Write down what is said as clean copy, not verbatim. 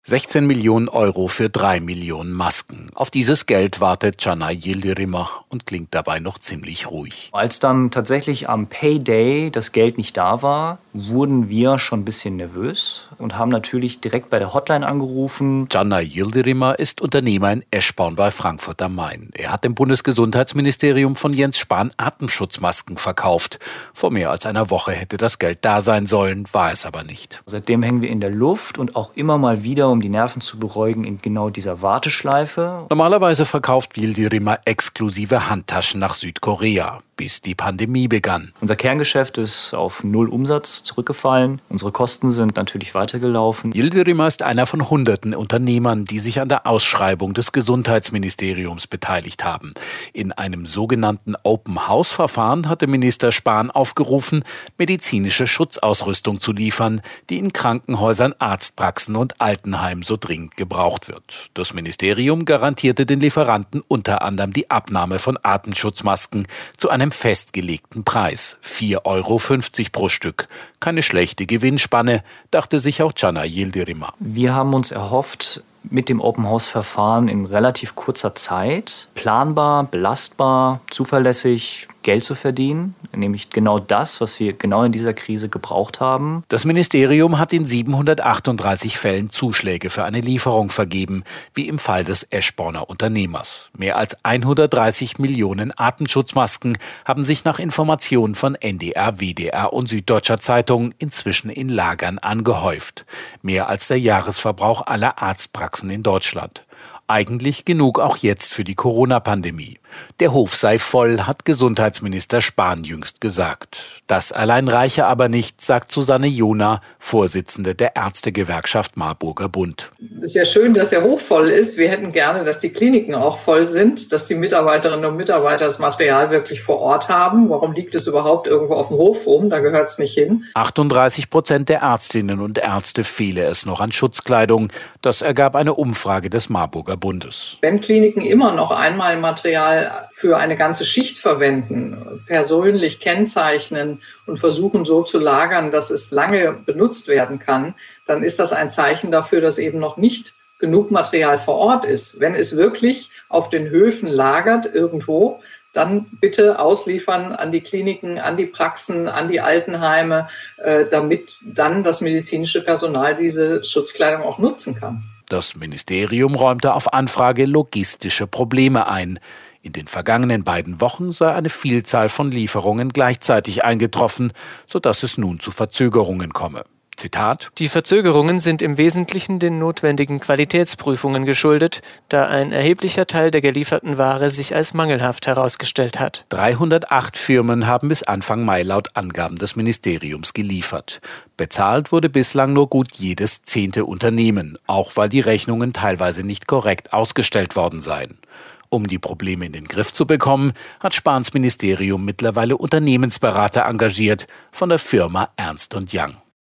16 Millionen Euro für 3 Millionen Masken. Auf dieses Geld wartet Canay Yildirimah und klingt dabei noch ziemlich ruhig. Als dann tatsächlich am Payday das Geld nicht da war, wurden wir schon ein bisschen nervös und haben natürlich direkt bei der Hotline angerufen. Canay Yildirimah ist Unternehmer in Eschborn bei Frankfurt am Main. Er hat dem Bundesgesundheitsministerium von Jens Spahn Atemschutzmasken verkauft. Vor mehr als einer Woche hätte das Geld da sein sollen, war es aber nicht. Seitdem hängen wir in der Luft und auch immer mal wieder, um die Nerven zu beruhigen, in genau dieser Warteschleife. Normalerweise verkauft Yildirimah exklusive Handtaschen nach Südkorea, bis die Pandemie begann. Unser Kerngeschäft ist auf 0 Umsatz zurückgefallen. Unsere Kosten sind natürlich weitergelaufen. Yildirimah ist einer von hunderten Unternehmern, die sich an der Ausschreibung des Gesundheitsministeriums beteiligt haben. In einem sogenannten Open-House-Verfahren hatte Minister Spahn aufgerufen, medizinische Schutzausrüstung zu liefern, die in Krankenhäusern, Arztpraxen und Altenheimen so dringend gebraucht wird. Das Ministerium garantierte den Lieferanten unter anderem die Abnahme von Atemschutzmasken zu einem festgelegten Preis, 4,50 Euro pro Stück. Keine schlechte Gewinnspanne, dachte sich auch Canay Yildirimah. Wir haben uns erhofft, mit dem Open-House-Verfahren in relativ kurzer Zeit planbar, belastbar, zuverlässig Geld zu verdienen, nämlich genau das, was wir genau in dieser Krise gebraucht haben. Das Ministerium hat in 738 Fällen Zuschläge für eine Lieferung vergeben, wie im Fall des Eschborner Unternehmers. Mehr als 130 Millionen Atemschutzmasken haben sich nach Informationen von NDR, WDR und Süddeutscher Zeitung inzwischen in Lagern angehäuft. Mehr als der Jahresverbrauch aller Arztpraxen in Deutschland. Eigentlich genug auch jetzt für die Corona-Pandemie. Der Hof sei voll, hat Gesundheitsminister Spahn jüngst gesagt. Das allein reiche aber nicht, sagt Susanne Johner, Vorsitzende der Ärztegewerkschaft Marburger Bund. Es ist ja schön, dass der Hof voll ist. Wir hätten gerne, dass die Kliniken auch voll sind, dass die Mitarbeiterinnen und Mitarbeiter das Material wirklich vor Ort haben. Warum liegt es überhaupt irgendwo auf dem Hof rum? Da gehört es nicht hin. 38% der Ärztinnen und Ärzte fehle es noch an Schutzkleidung. Das ergab eine Umfrage des Marburger Bundes. Wenn Kliniken immer noch einmal Material für eine ganze Schicht verwenden, persönlich kennzeichnen und versuchen so zu lagern, dass es lange benutzt werden kann, dann ist das ein Zeichen dafür, dass eben noch nicht genug Material vor Ort ist. Wenn es wirklich auf den Höfen lagert irgendwo, dann bitte ausliefern an die Kliniken, an die Praxen, an die Altenheime, damit dann das medizinische Personal diese Schutzkleidung auch nutzen kann. Das Ministerium räumte auf Anfrage logistische Probleme ein. In den vergangenen beiden Wochen sei eine Vielzahl von Lieferungen gleichzeitig eingetroffen, sodass es nun zu Verzögerungen komme. Zitat: Die Verzögerungen sind im Wesentlichen den notwendigen Qualitätsprüfungen geschuldet, da ein erheblicher Teil der gelieferten Ware sich als mangelhaft herausgestellt hat. 308 Firmen haben bis Anfang Mai laut Angaben des Ministeriums geliefert. Bezahlt wurde bislang nur gut jedes 10. Unternehmen, auch weil die Rechnungen teilweise nicht korrekt ausgestellt worden seien. Um die Probleme in den Griff zu bekommen, hat Spahns Ministerium mittlerweile Unternehmensberater engagiert von der Firma Ernst & Young.